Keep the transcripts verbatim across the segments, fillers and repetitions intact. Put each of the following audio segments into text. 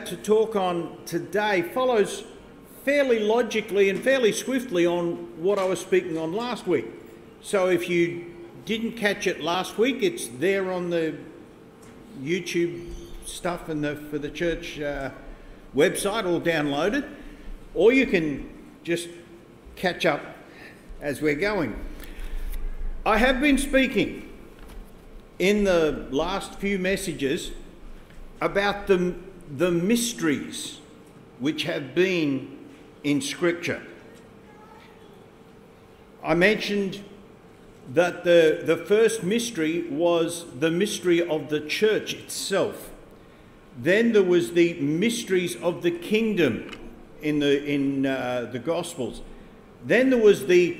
to talk on today follows fairly logically and fairly swiftly on what I was speaking on last week. So if you didn't catch it last week, it's there on the YouTube stuff and the for the church uh, website, all downloaded, or you can just catch up as we're going. I have been speaking in the last few messages about the, the mysteries which have been in Scripture. I mentioned that the, the first mystery was the mystery of the church itself. Then there was the mysteries of the kingdom in the, in, uh, the Gospels. Then there was the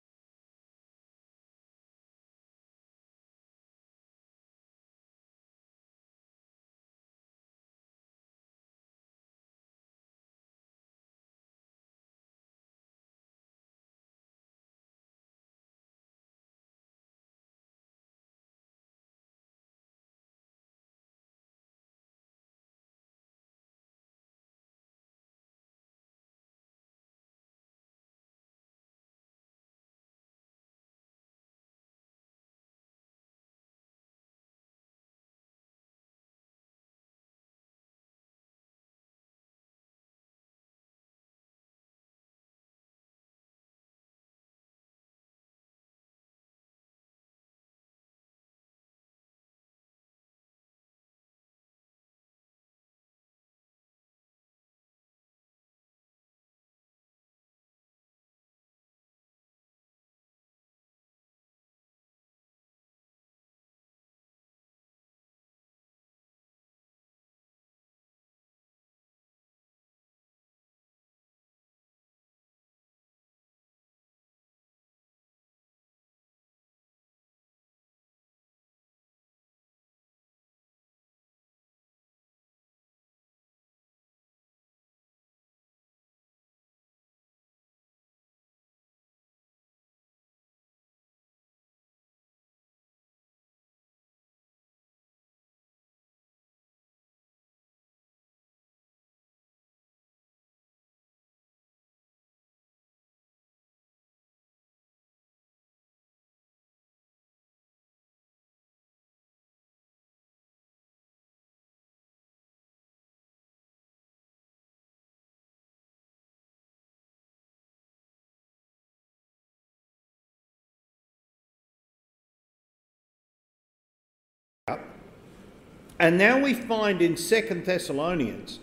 And now we find in Second Thessalonians,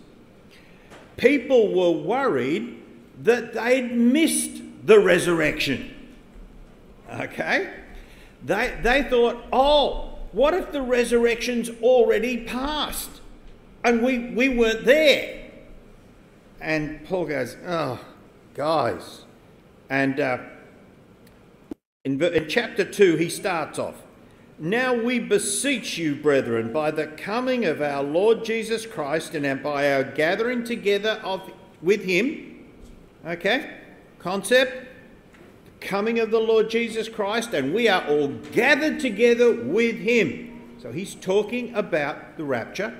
people were worried that they'd missed the resurrection. Okay? They, they thought, oh, what if the resurrection's already passed and we, we weren't there? And Paul goes, oh, guys. And uh, in, in chapter two, he starts off, now we beseech you, brethren, by the coming of our Lord Jesus Christ and by our gathering together of with him, okay, concept, coming of the Lord Jesus Christ, and we are all gathered together with him. So he's talking about the rapture.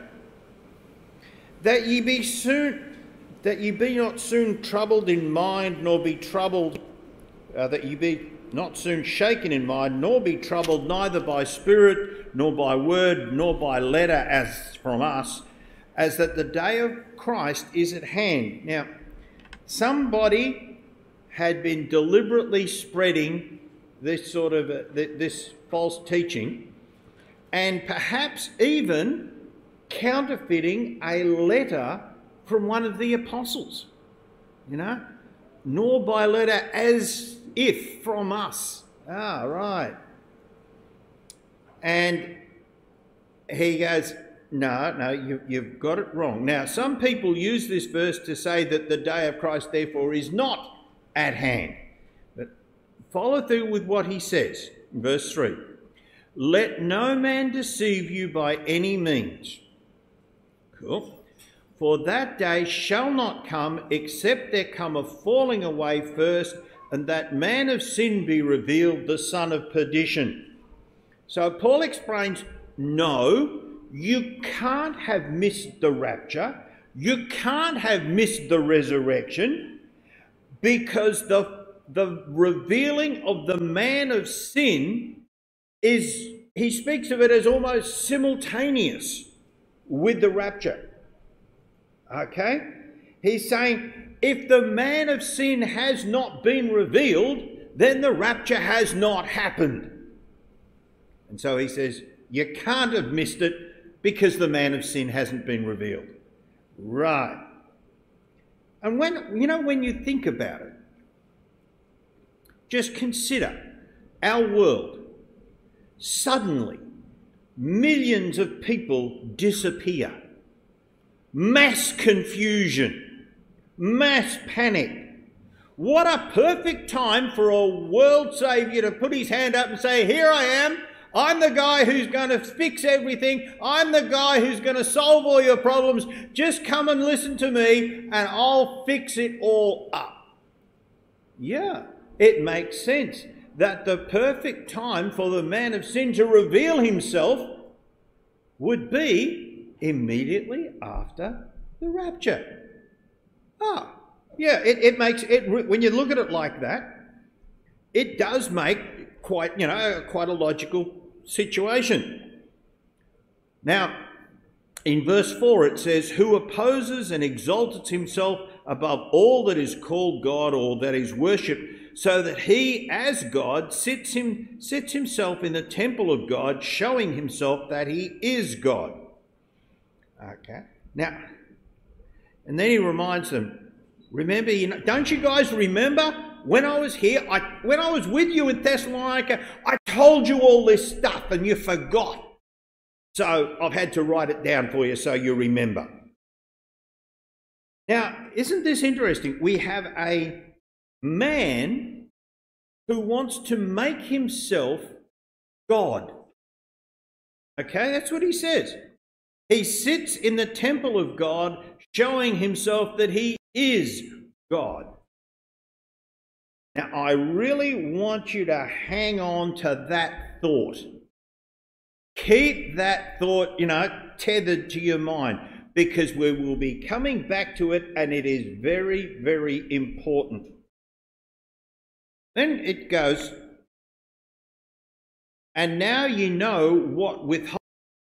That ye be soon, that ye be not soon troubled in mind, nor be troubled, uh, that ye be not soon shaken in mind, nor be troubled neither by spirit, nor by word, nor by letter as from us, as that the day of Christ is at hand. Now, somebody had been deliberately spreading this sort of, uh, this false teaching, and perhaps even counterfeiting a letter from one of the apostles, you know, nor by letter as if from us. Ah, right. And he goes, no, no, you, you've got it wrong. Now, some people use this verse to say that the day of Christ, therefore, is not at hand. But follow through with what he says in verse three. Let no man deceive you by any means. Cool. For that day shall not come except there come a falling away first, and that man of sin be revealed, the son of perdition. So Paul explains, no, you can't have missed the rapture. You can't have missed the resurrection because the, the revealing of the man of sin is, he speaks of it as almost simultaneous with the rapture. Okay? He's saying if the man of sin has not been revealed, then the rapture has not happened. And so he says, you can't have missed it because the man of sin hasn't been revealed. Right. And when, you know, when you think about it, just consider our world. Suddenly, millions of people disappear. Mass confusion, mass panic. What a perfect time for a world saviour to put his hand up and say, here I am. I'm the guy who's going to fix everything. I'm the guy who's going to solve all your problems. Just come and listen to me and I'll fix it all up. Yeah, it makes sense that the perfect time for the man of sin to reveal himself would be immediately after the rapture. Ah, yeah, it, it makes it, when you look at it like that, it does make quite, you know, quite a logical situation. Now, in verse four it says, who opposes and exalts himself above all that is called God or that is worshipped, so that he as God sits him sits himself in the temple of God, showing himself that he is God. Okay. Now, and then he reminds them, remember, you know, don't you guys remember when I was here, I, when I was with you in Thessalonica, I told you all this stuff and you forgot. So I've had to write it down for you so you remember. Now, isn't this interesting? We have a man who wants to make himself God. Okay, that's what he says. He sits in the temple of God, showing himself that he is God. Now, I really want you to hang on to that thought. Keep that thought, you know, tethered to your mind, because we will be coming back to it and it is very, very important. Then it goes, and now you know what withhold.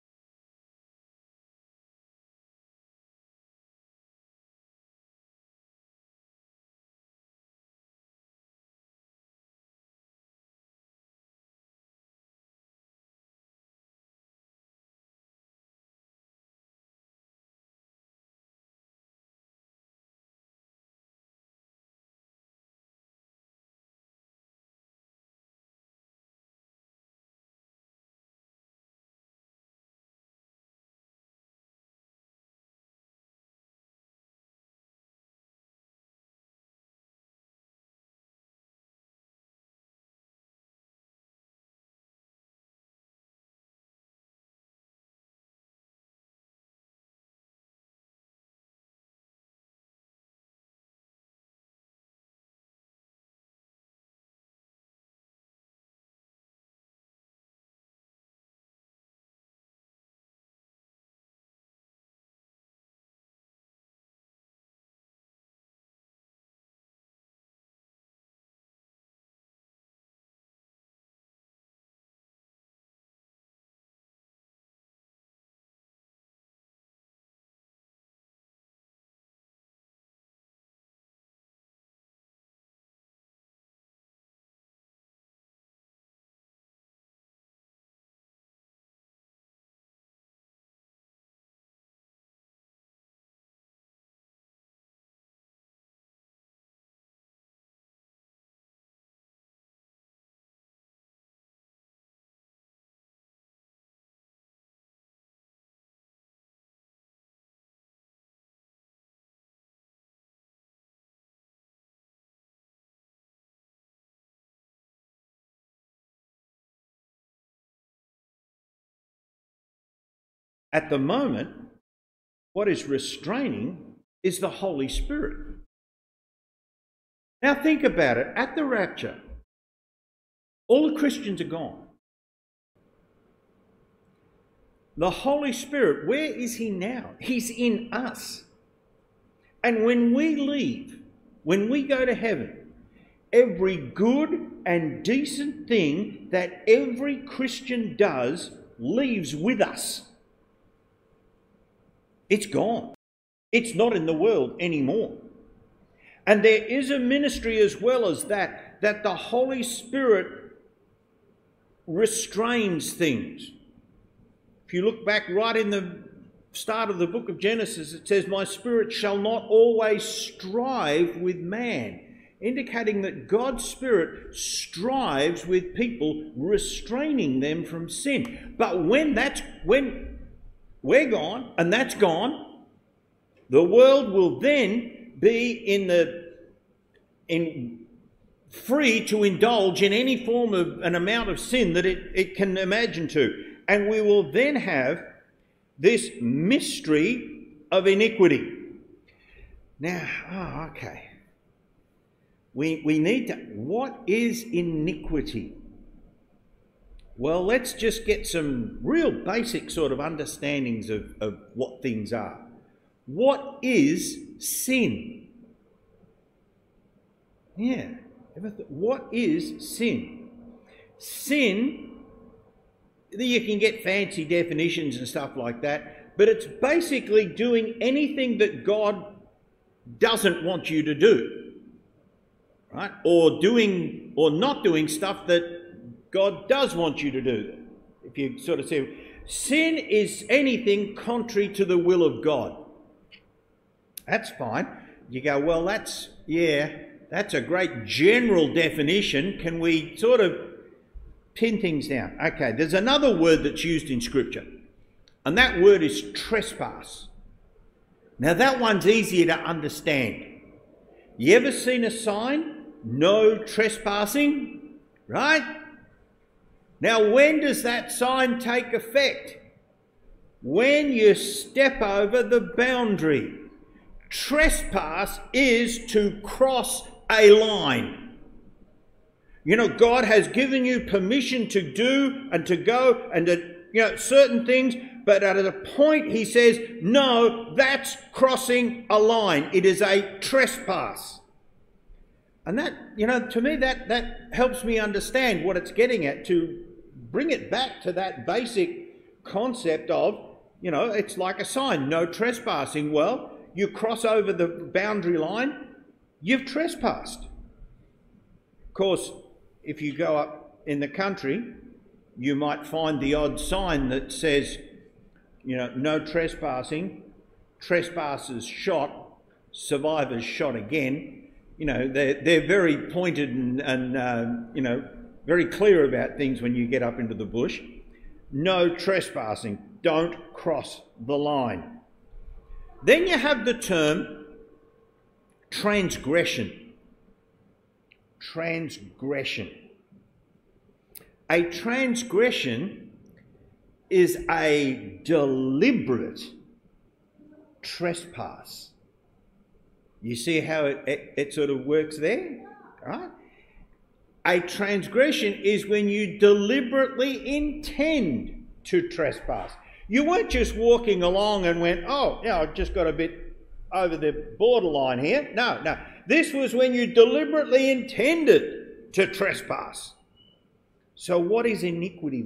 At the moment, what is restraining is the Holy Spirit. Now think about it. At the rapture, all the Christians are gone. The Holy Spirit, where is he now? He's in us. And when we leave, when we go to heaven, every good and decent thing that every Christian does leaves with us. It's gone. It's not in the world anymore. And there is a ministry as well as that, that the Holy Spirit restrains things. If you look back right in the start of the book of Genesis, it says, "My spirit shall not always strive with man," indicating that God's Spirit strives with people, restraining them from sin. But when that's when we're gone and that's gone, the world will then be in the in free to indulge in any form of an amount of sin that it, it can imagine to. And we will then have this mystery of iniquity. Now, oh, okay. We, we need to, what is iniquity? Well, let's just get some real basic sort of understandings of, of what things are. What is sin? Yeah. What is sin? Sin, you can get fancy definitions and stuff like that, but it's basically doing anything that God doesn't want you to do, right? Or doing or not doing stuff that God does want you to do. If you sort of say, sin is anything contrary to the will of God. That's fine. You go, well, that's, yeah, that's a great general definition. Can we sort of pin things down? Okay, there's another word that's used in Scripture, and that word is trespass. Now, that one's easier to understand. You ever seen a sign? No trespassing, right? Now, when does that sign take effect? When you step over the boundary. Trespass is to cross a line. You know, God has given you permission to do and to go and to, you know, certain things, but at a point he says, no, that's crossing a line. It is a trespass. And that, you know, to me, that, that helps me understand what it's getting at, to bring it back to that basic concept of, you know, it's like a sign, no trespassing. Well, you cross over the boundary line, you've trespassed. Of course, if you go up in the country, you might find the odd sign that says, you know, no trespassing, trespassers shot, survivors shot again. You know, they're, they're very pointed and, and um, you know, very clear about things when you get up into the bush. No trespassing, don't cross the line. Then you have the term transgression. Transgression. A transgression is a deliberate trespass. You see how it, it, it sort of works there, right? A transgression is when you deliberately intend to trespass. You weren't just walking along and went, oh, yeah, I've just got a bit over the borderline here. No, no. This was when you deliberately intended to trespass. So what is iniquity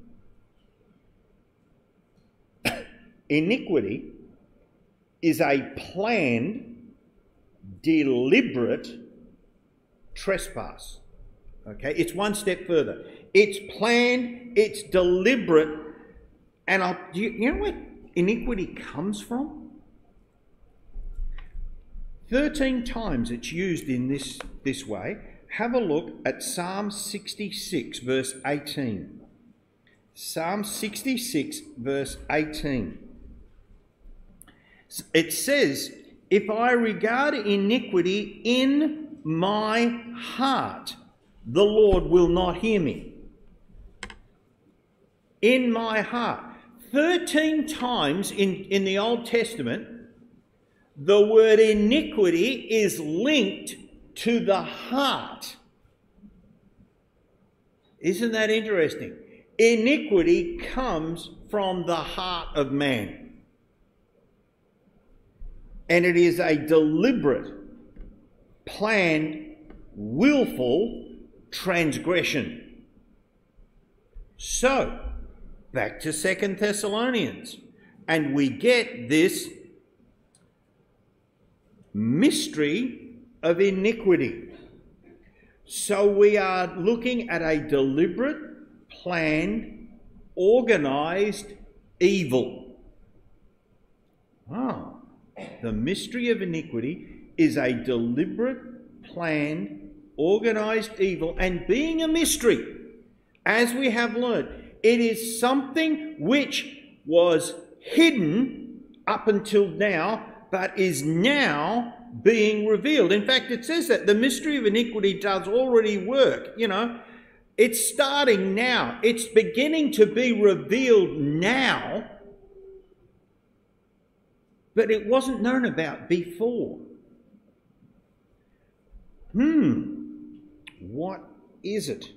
then? Iniquity is a planned, deliberate trespass. Okay, it's one step further. It's planned, it's deliberate, and I'll, do you, you know where iniquity comes from? Thirteen times it's used in this, this way. Have a look at Psalm sixty-six, verse eighteen. Psalm sixty-six, verse eighteen. It says, if I regard iniquity in my heart, the Lord will not hear me. In my heart. Thirteen times in, in the Old Testament, the word iniquity is linked to the heart. Isn't that interesting? Iniquity comes from the heart of man. and it is a deliberate, planned, willful transgression. So, back to Second Thessalonians, and we get this mystery of iniquity. So we are looking at a deliberate, planned, organised evil. Ah, the mystery of iniquity is a deliberate, planned, organised evil, and being a mystery, as we have learned, it is something which was hidden up until now, but is now being revealed. In fact, it says that the mystery of iniquity does already work. You know, it's starting now. It's beginning to be revealed now, but it wasn't known about before. Hmm, what is it?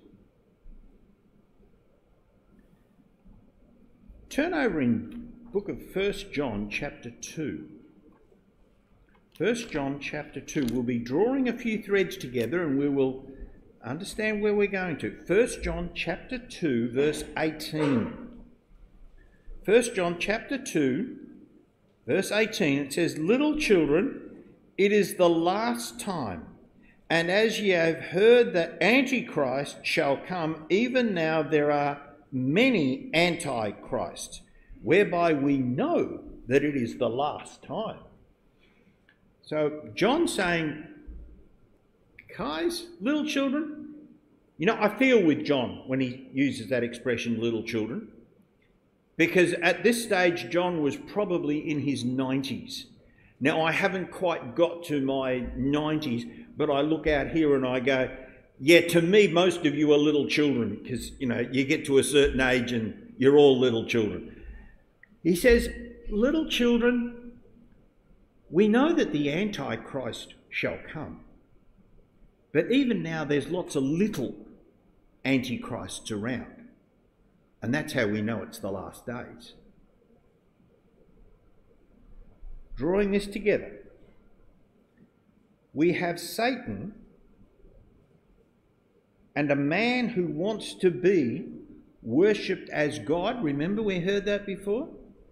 Turn over in book of First John chapter two. First John chapter two. We'll be drawing a few threads together and we will understand where we're going to. First John chapter two, verse eighteen. First John chapter two, verse eighteen, it says, "Little children, it is the last time, and as ye have heard that Antichrist shall come, even now there are many antichrists, whereby we know that it is the last time." So John's saying, guys, little children, you know, I feel with John when he uses that expression, little children, because at this stage John was probably in his nineties. Now, I haven't quite got to my nineties, but I look out here and I go, yeah, to me, most of you are little children, because, you know, you get to a certain age and you're all little children. He says, little children, we know that the Antichrist shall come. But even now there's lots of little Antichrists around. And that's how we know it's the last days. Drawing this together, we have Satan and a man who wants to be worshipped as God. Remember, we heard that before?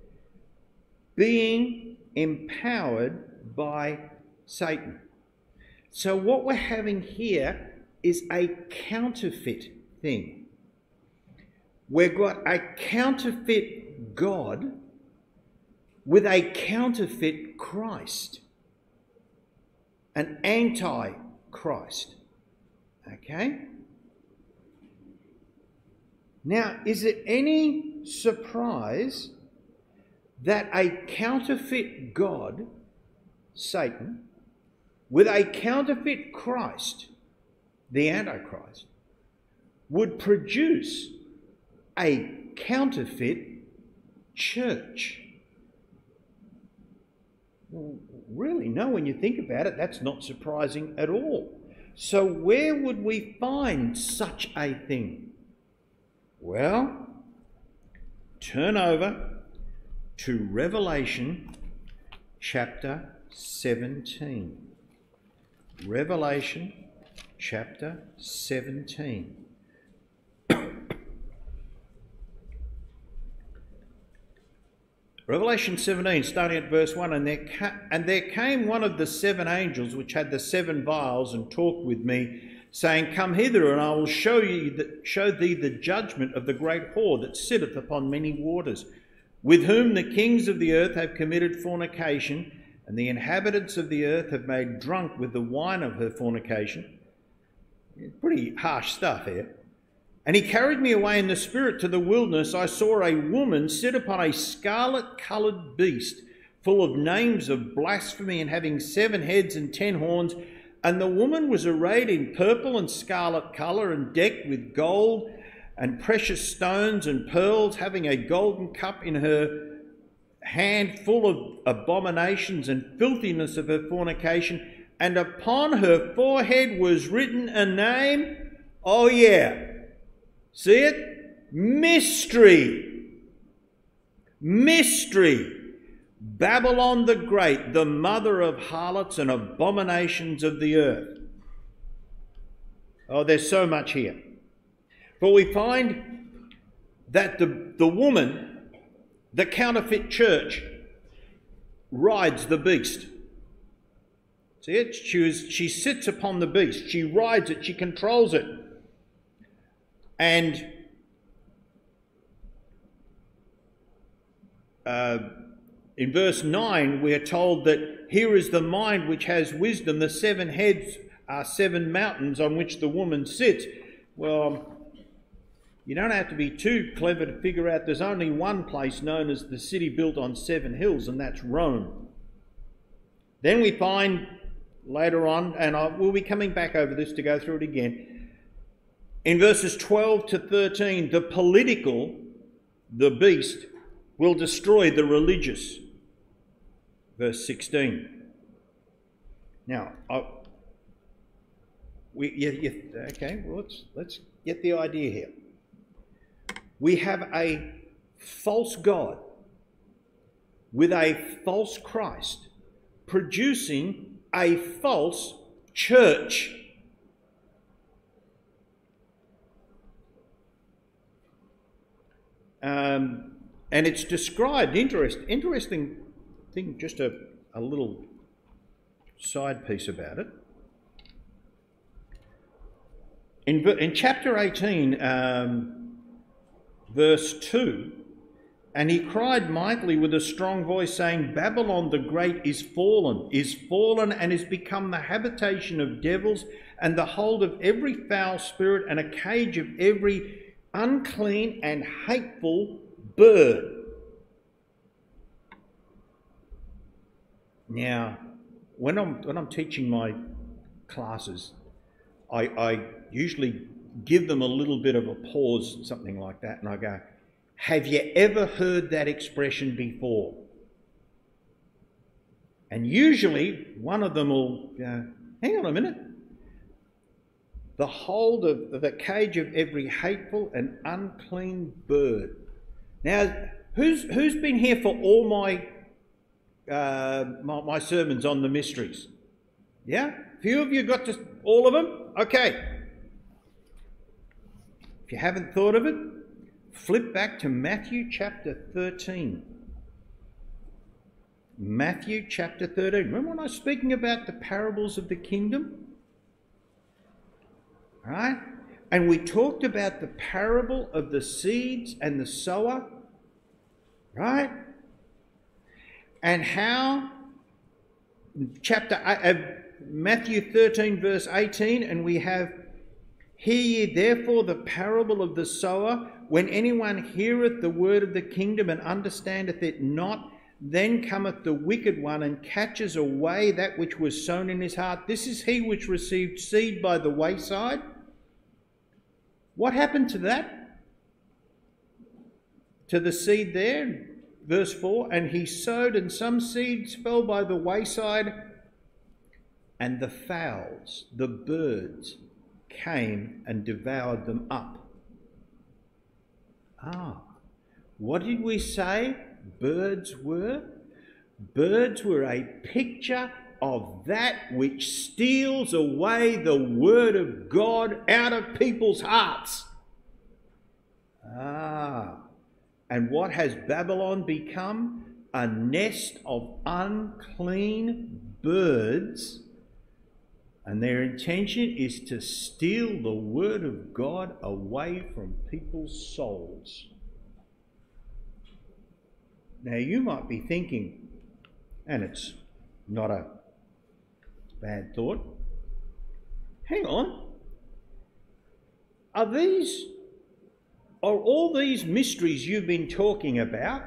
Being empowered by Satan. So what we're having here is a counterfeit thing. We've got a counterfeit God with a counterfeit Christ, an anti-Christ. Okay? Now, is it any surprise that a counterfeit God, Satan, with a counterfeit Christ, the Antichrist, would produce a counterfeit church? Well, really, no, when you think about it, that's not surprising at all. So where would we find such a thing? Well, turn over to Revelation chapter seventeen. Revelation chapter seventeen. Revelation seventeen, starting at verse one, and there, ca- and there came one of the seven angels which had the seven vials and talked with me, saying, Come hither, and I will show you the, show thee the judgment of the great whore that sitteth upon many waters, with whom the kings of the earth have committed fornication, and the inhabitants of the earth have made drunk with the wine of her fornication. Pretty harsh stuff here. And he carried me away in the spirit to the wilderness. I saw a woman sit upon a scarlet-coloured beast, full of names of blasphemy, and having seven heads and ten horns. And the woman was arrayed in purple and scarlet colour, and decked with gold and precious stones and pearls, having a golden cup in her hand full of abominations and filthiness of her fornication. And upon her forehead was written a name. Oh yeah. See it? Mystery. Mystery. Babylon the Great, the mother of harlots and abominations of the earth. Oh, there's so much here. But we find that the, the woman, the counterfeit church, rides the beast. See it? She, was, she sits upon the beast. She rides it. She controls it. And uh, in verse nine, we are told that here is the mind which has wisdom. The seven heads are seven mountains on which the woman sits. Well, you don't have to be too clever to figure out there's only one place known as the city built on seven hills, and that's Rome. Then we find later on, and I will be coming back over this to go through it again, in verses twelve to thirteen, the political, the beast, will destroy the religious. Verse sixteen. Now, I, we, you, you, okay, well, let's, let's get the idea here. We have a false God with a false Christ producing a false church. Um, and it's described, interest, interesting thing, just a, a little side piece about it. In, in chapter eighteen, um, verse two, and he cried mightily with a strong voice, saying, Babylon the Great is fallen, is fallen, and is become the habitation of devils, and the hold of every foul spirit, and a cage of every unclean and hateful bird. Now, when I'm when I'm teaching my classes, I, I usually give them a little bit of a pause, something like that, and I go, have you ever heard that expression before? And usually one of them will go, hang on a minute. The hold of the cage of every hateful and unclean bird. Now, who's who's been here for all my uh, my, my sermons on the mysteries? Yeah, few of you got to all of them. Okay. If you haven't thought of it, flip back to Matthew chapter thirteen. Matthew chapter thirteen. Remember when I was speaking about the parables of the kingdom? Right? And we talked about the parable of the seeds and the sower, right? And how chapter uh, Matthew thirteen verse eighteen, and we have, hear ye therefore the parable of the sower. When anyone heareth the word of the kingdom and understandeth it not, then cometh the wicked one and catches away that which was sown in his heart. This is he which received seed by the wayside. What happened to that? To the seed there, verse four, and he sowed, and some seeds fell by the wayside, and the fowls, the birds, came and devoured them up. Ah, what did we say birds were? Birds were a picture of that which steals away the word of God out of people's hearts. Ah, and what has Babylon become? A nest of unclean birds, and their intention is to steal the word of God away from people's souls. Now you might be thinking, and it's not a bad thought, hang on, are these, are all these mysteries you've been talking about,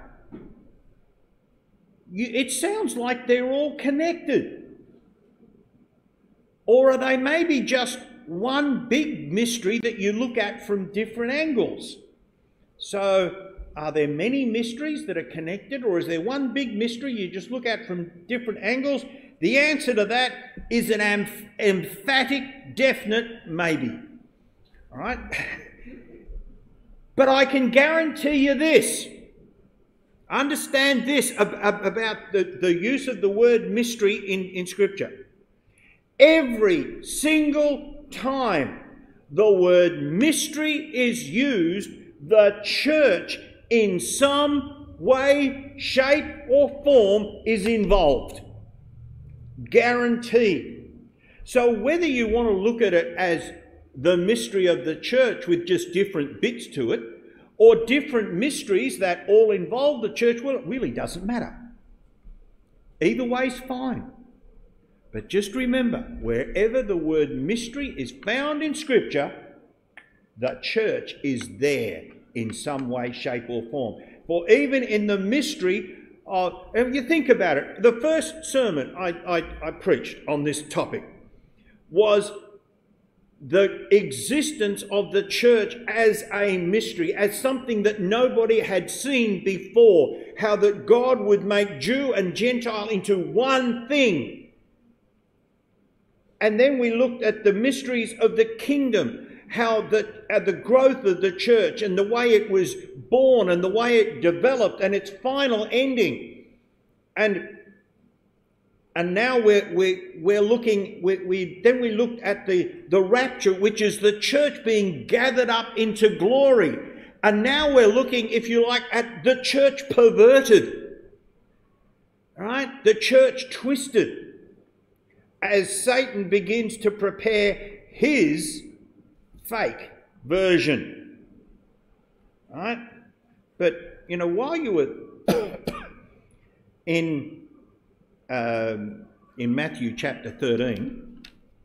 you, it sounds like they're all connected. Or are they maybe just one big mystery that you look at from different angles? So are there many mysteries that are connected, or is there one big mystery you just look at from different angles? The answer to that is an emph- emphatic, definite maybe. All right? But I can guarantee you this. Understand this ab- ab- about the, the use of the word mystery in, in Scripture. Every single time the word mystery is used, the church in some way, shape or form is involved. Guaranteed. So whether you want to look at it as the mystery of the church with just different bits to it, or different mysteries that all involve the church, well, it really doesn't matter. Either way's fine. But just remember, wherever the word mystery is found in Scripture, the church is there in some way, shape or form. For even in the mystery of, if you think about it, the first sermon I, I, I preached on this topic was the existence of the church as a mystery, as something that nobody had seen before, how that God would make Jew and Gentile into one thing. And then we looked at the mysteries of the kingdom, how the, uh, the growth of the church and the way it was born and the way it developed and its final ending. And And now we're, we're, we're looking, we, we then we looked at the, the rapture, which is the church being gathered up into glory. And now we're looking, if you like, at the church perverted. All right? The church twisted as Satan begins to prepare his fake version. All right? But, you know, while you were in... Um, in Matthew chapter thirteen,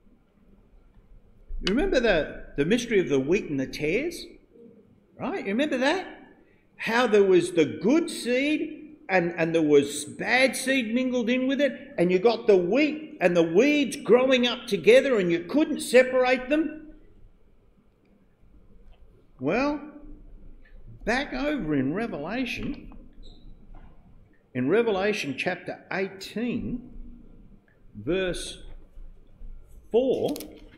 you remember the, the mystery of the wheat and the tares? Right? You remember that? How there was the good seed and, and there was bad seed mingled in with it, and you got the wheat and the weeds growing up together and you couldn't separate them? Well, back over in Revelation... In Revelation chapter eighteen, verse four,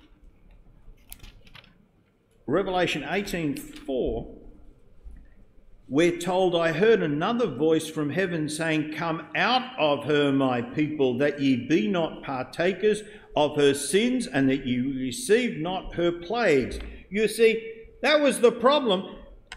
Revelation eighteen four, we're told, I heard another voice from heaven saying, come out of her, my people, that ye be not partakers of her sins, and that ye receive not her plagues. You see, that was the problem.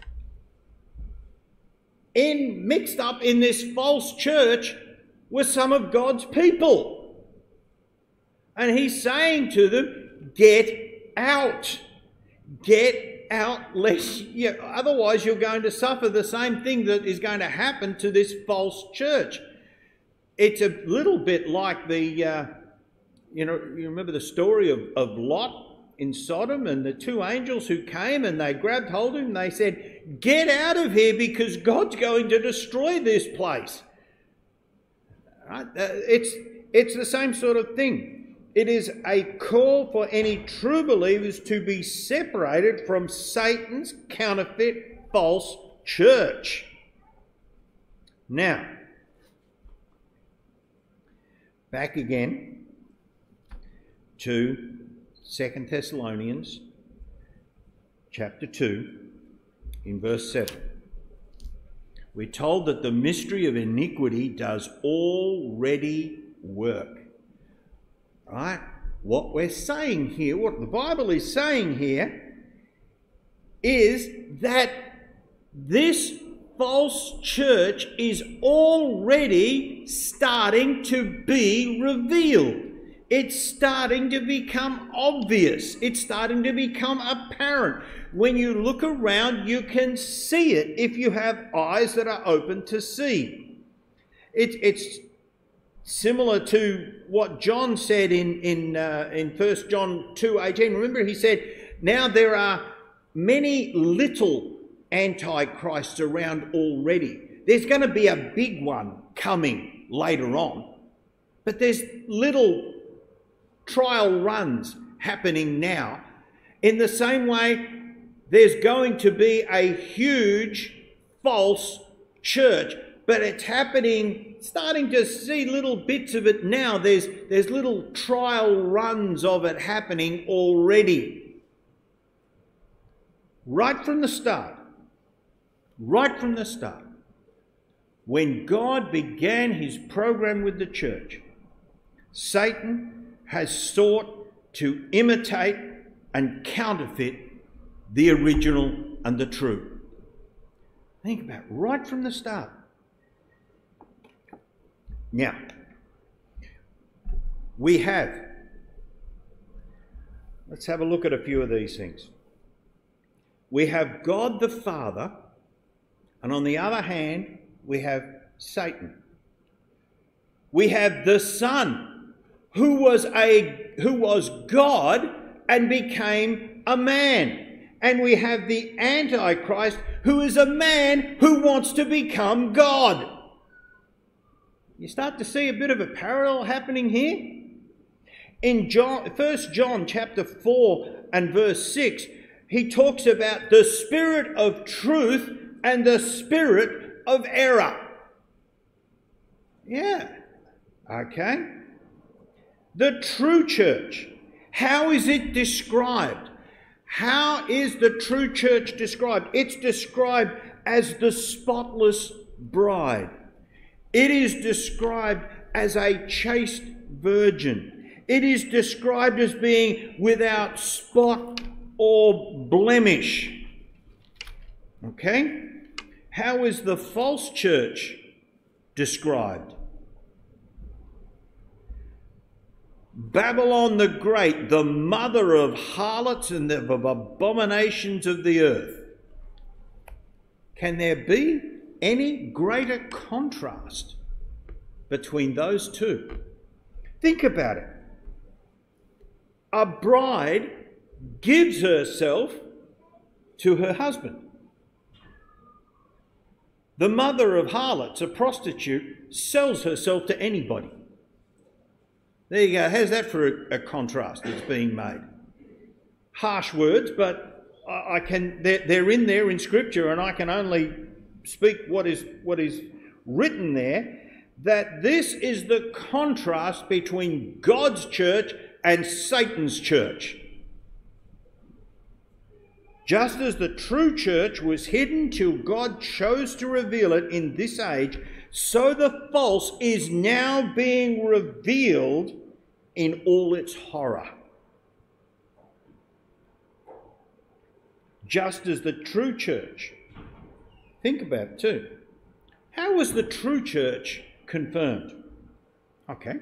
In mixed up in this false church were some of God's people. And he's saying to them, get out. Get out, lest you, otherwise you're going to suffer the same thing that is going to happen to this false church. It's a little bit like the, uh, you know, you remember the story of, of Lot in Sodom, and the two angels who came and they grabbed hold of him and they said, get out of here because God's going to destroy this place. Right? Uh, it's, it's the same sort of thing. It is a call for any true believers to be separated from Satan's counterfeit false church. Now, back again to Second Thessalonians chapter two, in verse seven. We're told that the mystery of iniquity does already work. Right? What we're saying here, what the Bible is saying here, is that this false church is already starting to be revealed. It's starting to become obvious. It's starting to become apparent. When you look around, you can see it if you have eyes that are open to see. It, it's similar to what John said in, in, uh, in First John two eighteen. Remember, he said, now there are many little antichrists around already. There's going to be a big one coming later on. But there's little trial runs happening now. In the same way, there's going to be a huge false church, but it's happening, starting to see little bits of it now. There's, there's little trial runs of it happening already. Right from the start. Right from the start. when God began his program with the church, Satan has sought to imitate and counterfeit the original and the true. Think about it, right from the start. Now, we have, let's have a look at a few of these things. We have God the Father, and on the other hand, we have Satan. We have the Son, who was a who was God and became a man. And we have the Antichrist, who is a man who wants to become God. You start to see a bit of a parallel happening here. In John, First John chapter four and verse six, he talks about the spirit of truth and the spirit of error. Yeah, okay. The true church, how is it described? How is the true church described? It's described as the spotless bride. It is described as a chaste virgin. It is described as being without spot or blemish. Okay? How is the false church described? Babylon the Great, the mother of harlots and of abominations of the earth. Can there be any greater contrast between those two? Think about it. A bride gives herself to her husband. The mother of harlots, a prostitute, sells herself to anybody. There you go. How's that for a, a contrast that's being made? Harsh words, but I, I can. They're, they're in there in Scripture, and I can only speak what is what is written there. That this is the contrast between God's church and Satan's church. Just as the true church was hidden till God chose to reveal it in this age, so the false is now being revealed in all its horror. Just as the true church, think about it too. How was the true church confirmed? Okay.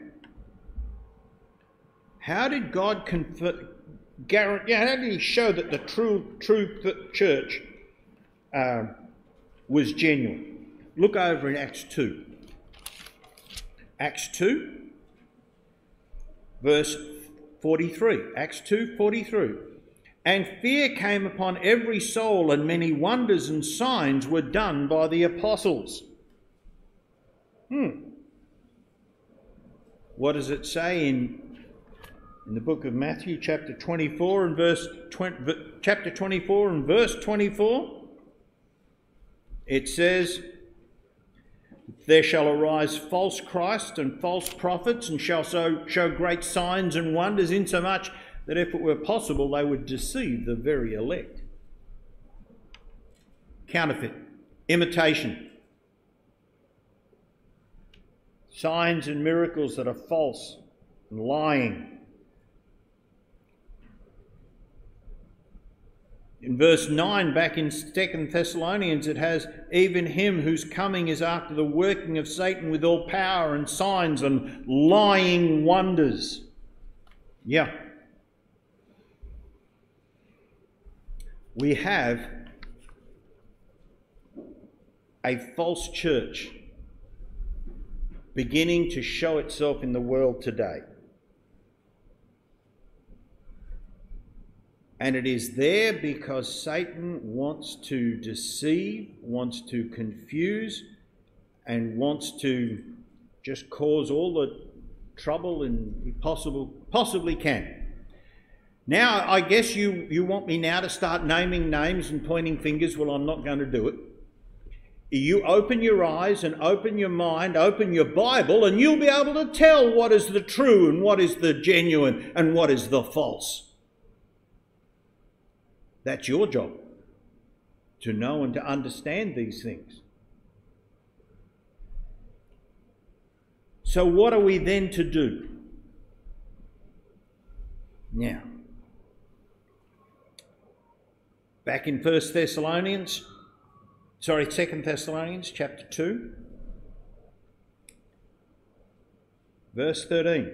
How did God confirm? Guarantee, how did he show that the true true church uh, was genuine? Look over in Acts two. Acts two, verse forty-three. Acts two, forty-three. And fear came upon every soul, and many wonders and signs were done by the apostles. Hmm. What does it say in In the book of Matthew, chapter twenty-four and verse twenty, chapter twenty-four and verse twenty-four? It says, "There shall arise false Christs and false prophets, and shall so show great signs and wonders, insomuch that if it were possible, they would deceive the very elect." Counterfeit, imitation, signs and miracles that are false and lying. In verse nine, back in Second Thessalonians, it has, "Even him whose coming is after the working of Satan with all power and signs and lying wonders." Yeah. We have a false church beginning to show itself in the world today. And it is there because Satan wants to deceive, wants to confuse, and wants to just cause all the trouble and he possible, possibly can. Now, I guess you, you want me now to start naming names and pointing fingers. Well, I'm not going to do it. You open your eyes and open your mind, open your Bible, and you'll be able to tell what is the true and what is the genuine and what is the false. That's your job, to know and to understand these things. So what are we then to do? Now, back in First Thessalonians, sorry, Second Thessalonians chapter two, verse thirteen.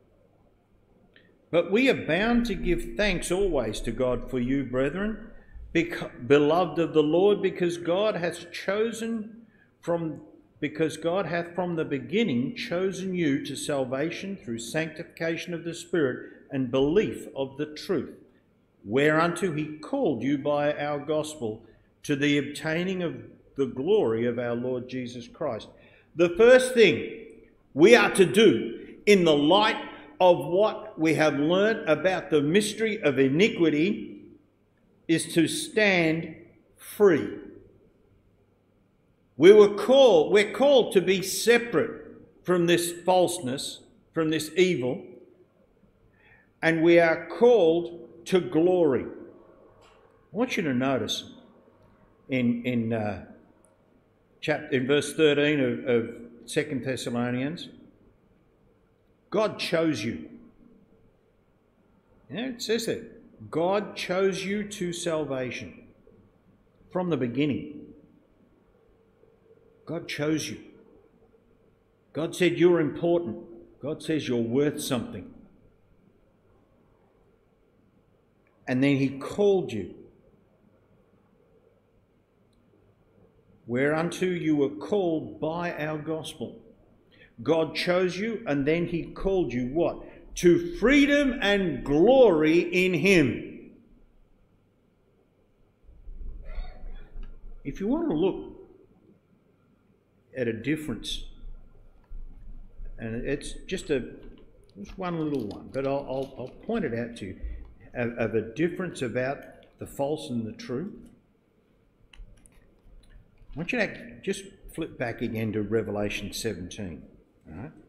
But we are bound to give thanks always to God for you, brethren, because, beloved of the Lord, because God hath chosen from because God hath from the beginning chosen you to salvation through sanctification of the Spirit and belief of the truth, whereunto he called you by our gospel to the obtaining of the glory of our Lord Jesus Christ. The first thing we are to do in the light of what we have learnt about the mystery of iniquity is to stand free. We were called, we're called to be separate from this falseness, from this evil, and we are called to glory. I want you to notice in in uh, chapter in verse thirteen of, of Second Thessalonians, God chose you. Yeah, it says that God chose you to salvation from the beginning. God chose you. God said you're important. God says you're worth something. And then he called you. Whereunto you were called by our gospel. God chose you and then he called you what? To freedom and glory in him. If you want to look at a difference, and it's just a just one little one, but I'll, I'll, I'll point it out to you, of, of a difference about the false and the true. I want you to just flip back again to Revelation seventeen. All right?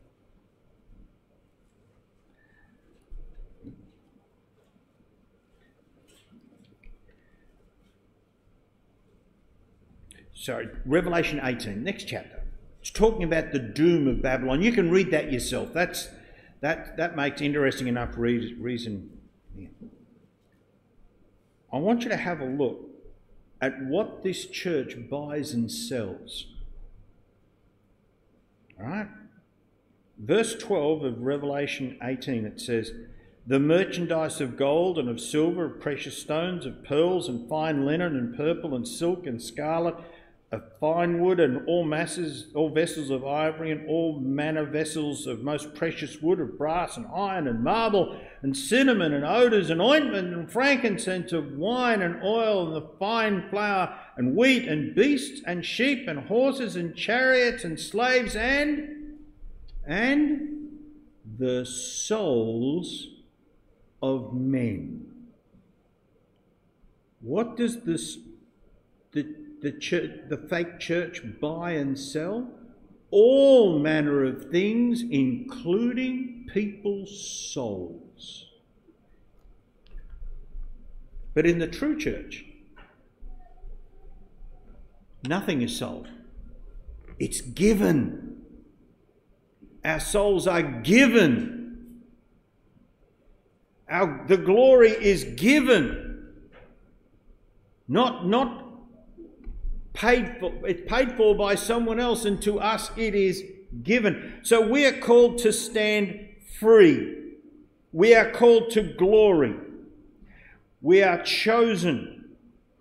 Sorry, Revelation eighteen, next chapter. It's talking about the doom of Babylon. You can read that yourself. That's that that makes interesting enough re- reason. Yeah. I want you to have a look at what this church buys and sells. All right? Verse twelve of Revelation eighteen, it says, the merchandise of gold and of silver, of precious stones, of pearls and fine linen and purple and silk and scarlet, of fine wood and all masses, all vessels of ivory and all manner vessels of most precious wood, of brass and iron and marble and cinnamon and odours and ointment and frankincense, of wine and oil and the fine flour and wheat and beasts and sheep and horses and chariots and slaves and, and the souls of men. What does this, the The, church, the fake church buy and sell? All manner of things, including people's souls. But in the true church, nothing is sold. It's given. Our souls are given. Our, the glory is given. Not, not paid for, it's paid for by someone else, and to us it is given. So we are called to stand free. We are called to glory. We are chosen.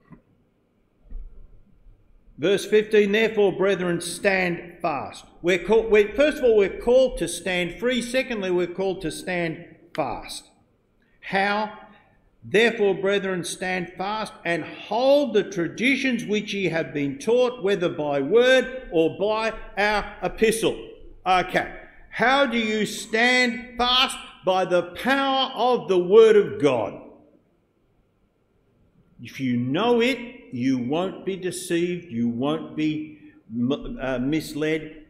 Verse fifteen, therefore, brethren, stand fast. We're called, we're, first of all, we're called to stand free. Secondly, we're called to stand fast. How? Therefore, brethren, stand fast and hold the traditions which ye have been taught, whether by word or by our epistle. Okay, how do you stand fast? By the power of the word of God. If you know it, you won't be deceived, you won't be uh, misled.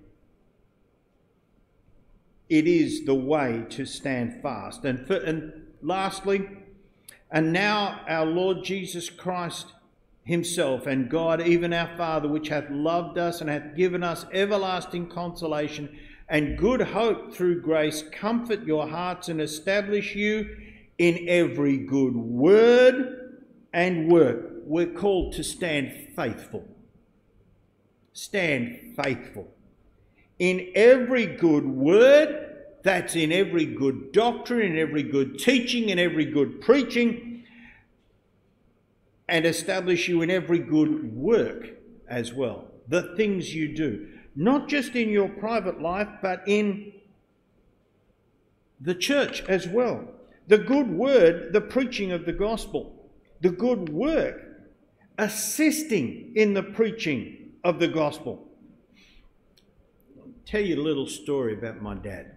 It is the way to stand fast. And, for, and lastly, and now our Lord Jesus Christ himself and God, even our Father, which hath loved us and hath given us everlasting consolation, and good hope through grace comfort your hearts and establish you in every good word and work. We're called to stand faithful. Stand faithful. In every good word, that's in every good doctrine, in every good teaching, in every good preaching, and establish you in every good work as well. The things you do. Not just in your private life, but in the church as well. The good word, the preaching of the gospel. The good work, assisting in the preaching of the gospel. I'll tell you a little story about my dad.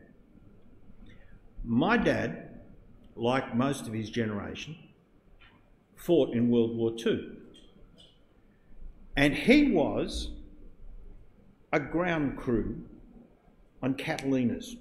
My dad, like most of his generation, fought in World War Two. And he was a ground crew on Catalinas.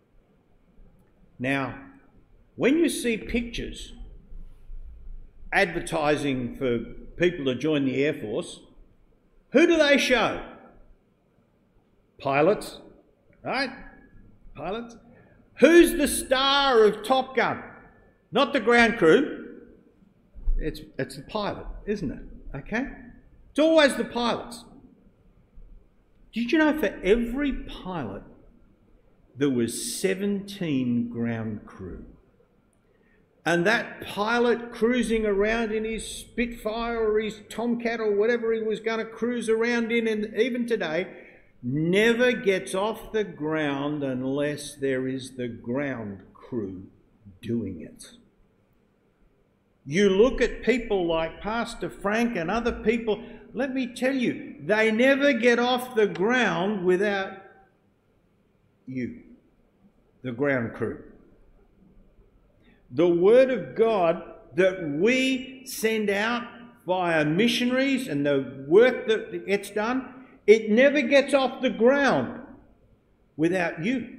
Now, when you see pictures advertising for people to join the Air Force, who do they show? Pilots, right? Pilots. Who's the star of Top Gun? Not the ground crew. It's, it's the pilot, isn't it? Okay? It's always the pilots. Did you know for every pilot there was seventeen ground crew? And that pilot cruising around in his Spitfire or his Tomcat or whatever he was going to cruise around in, and even today, never gets off the ground unless there is the ground crew doing it. You look at people like Pastor Frank and other people, let me tell you, they never get off the ground without you, the ground crew. The Word of God that we send out via missionaries and the work that gets done, it never gets off the ground without you.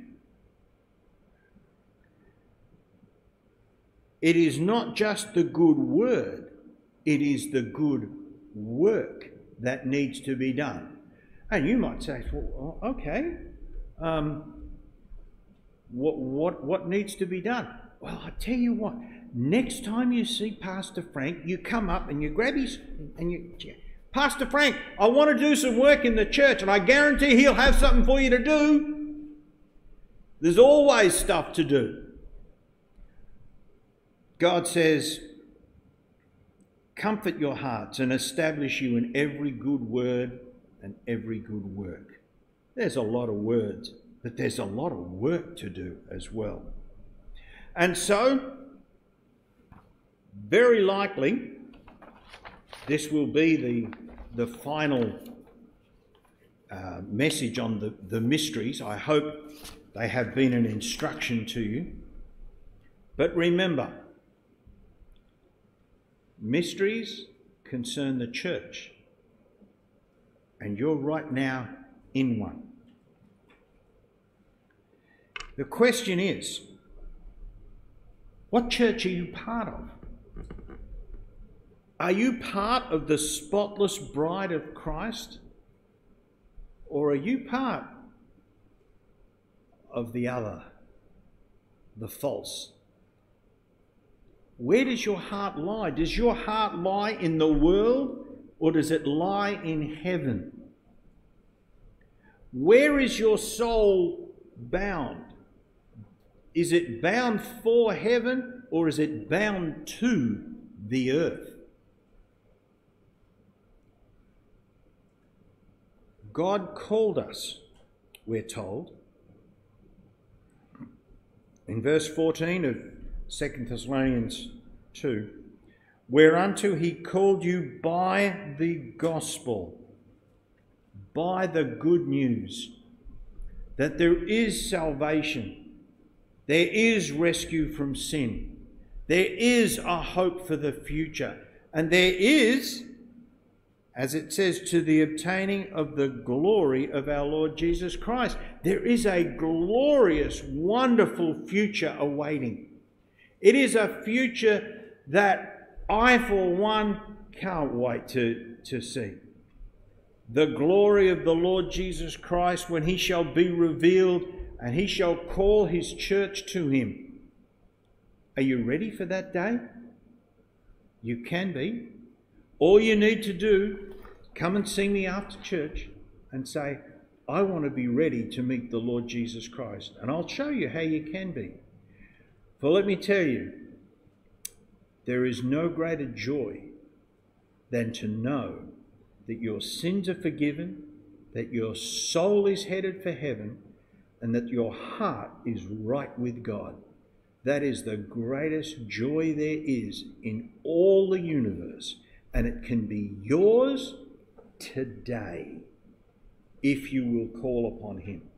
It is not just the good word, it is the good work that needs to be done. And you might say, well, okay, um, what, what, what needs to be done? Well, I tell you what, next time you see Pastor Frank, you come up and you grab his, and you, Pastor Frank, I want to do some work in the church, and I guarantee he'll have something for you to do. There's always stuff to do. God says, comfort your hearts and establish you in every good word and every good work. There's a lot of words, but there's a lot of work to do as well. And so, very likely, this will be the, the final uh, message on the, the mysteries. I hope they have been an instruction to you. But remember, mysteries concern the church, and you're right now in one. The question is, what church are you part of? Are you part of the spotless bride of Christ? Or are you part of the other, the false? Where does your heart lie? Does your heart lie in the world, or does it lie in heaven? Where is your soul bound? Is it bound for heaven, or is it bound to the earth? God called us, we're told, in verse fourteen of Second Thessalonians two, whereunto he called you by the gospel, by the good news, that there is salvation, there is rescue from sin, there is a hope for the future, and there is, as it says, to the obtaining of the glory of our Lord Jesus Christ. There is a glorious, wonderful future awaiting. It is a future that I, for one, can't wait to, to see. The glory of the Lord Jesus Christ when he shall be revealed and he shall call his church to him. Are you ready for that day? You can be. All you need to do, come and see me after church and say, I want to be ready to meet the Lord Jesus Christ. And I'll show you how you can be. For let me tell you, there is no greater joy than to know that your sins are forgiven, that your soul is headed for heaven, and that your heart is right with God. That is the greatest joy there is in all the universe. And it can be yours today if you will call upon him.